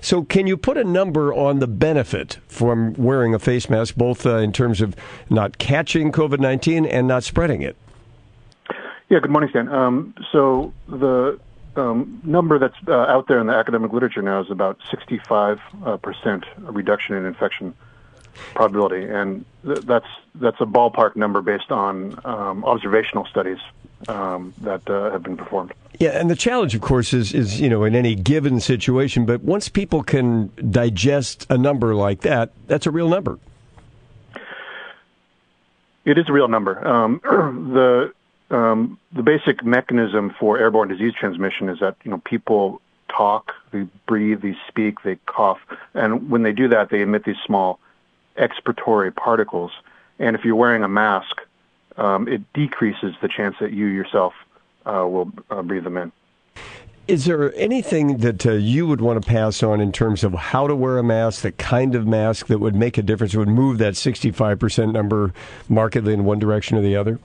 So can you put a number on the benefit from wearing a face mask, both in terms of not catching COVID-19 and not spreading it? Yeah, good morning, Stan. So the number that's out there in the academic literature now is about 65% reduction in infection probability, and that's a ballpark number based on observational studies that have been performed. Yeah, and the challenge, of course, is in any given situation, but once people can digest a number like that, that's a real number. It is a real number. The basic mechanism for airborne disease transmission is that people talk, they breathe, they speak, they cough, and when they do that, they emit these small expiratory particles. And if you're wearing a mask, it decreases the chance that you yourself will breathe them in. Is there anything that you would want to pass on in terms of how to wear a mask, the kind of mask that would make a difference, would move that 65% number markedly in one direction or the other?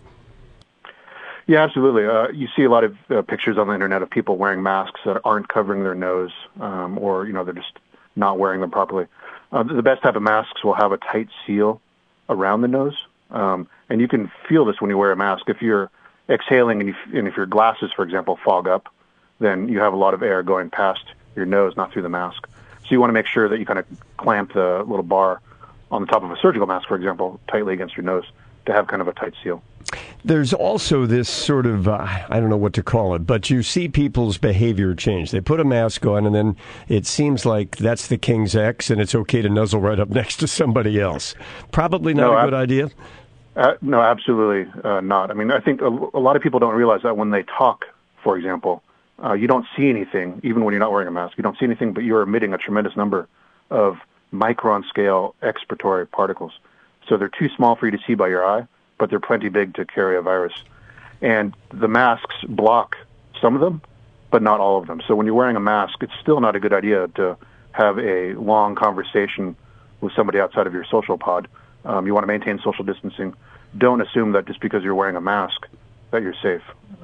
Yeah, absolutely. You see a lot of pictures on the internet of people wearing masks that aren't covering their nose, or they're just not wearing them properly. The best type of masks will have a tight seal around the nose, and you can feel this when you wear a mask. If you're exhaling and if your glasses, for example, fog up, then you have a lot of air going past your nose, not through the mask. So you want to make sure that you kind of clamp the little bar on the top of a surgical mask, for example, tightly against your nose to have kind of a tight seal. There's also this sort of, I don't know what to call it, but you see people's behavior change. They put a mask on, and then it seems like that's the king's X, and it's okay to nuzzle right up next to somebody else. Probably not a good idea. No, absolutely not. I mean, I think a lot of people don't realize that when they talk, for example, you don't see anything, even when you're not wearing a mask. You don't see anything, but you're emitting a tremendous number of micron-scale expiratory particles. So they're too small for you to see by your eye, but they're plenty big to carry a virus. And the masks block some of them, but not all of them. So when you're wearing a mask, it's still not a good idea to have a long conversation with somebody outside of your social pod. You want to maintain social distancing. Don't assume that just because you're wearing a mask that you're safe.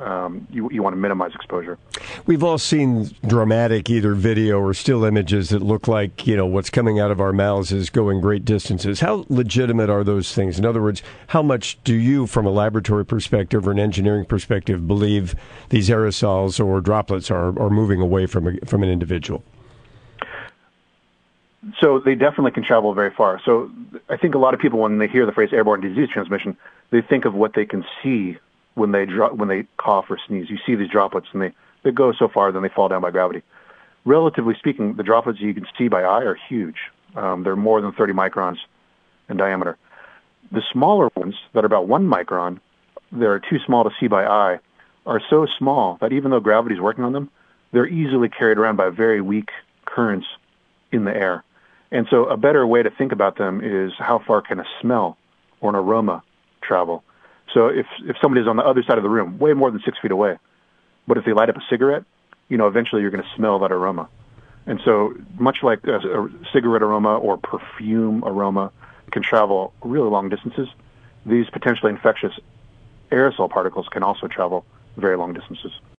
You want to minimize exposure. We've all seen dramatic either video or still images that look like, what's coming out of our mouths is going great distances. How legitimate are those things? In other words, how much do you, from a laboratory perspective or an engineering perspective, believe these aerosols or droplets are moving away from an individual? So they definitely can travel very far. So I think a lot of people, when they hear the phrase airborne disease transmission, they think of what they can see when they cough or sneeze. You see these droplets, and they go so far, then they fall down by gravity. Relatively speaking, the droplets you can see by eye are huge. They're more than 30 microns in diameter. The smaller ones that are about 1 micron, they're too small to see by eye, are so small that even though gravity is working on them, they're easily carried around by very weak currents in the air. And so a better way to think about them is how far can a smell or an aroma travel? So if somebody's on the other side of the room, way more than 6 feet away, but if they light up a cigarette, eventually you're going to smell that aroma. And so much like a cigarette aroma or perfume aroma can travel really long distances, these potentially infectious aerosol particles can also travel very long distances.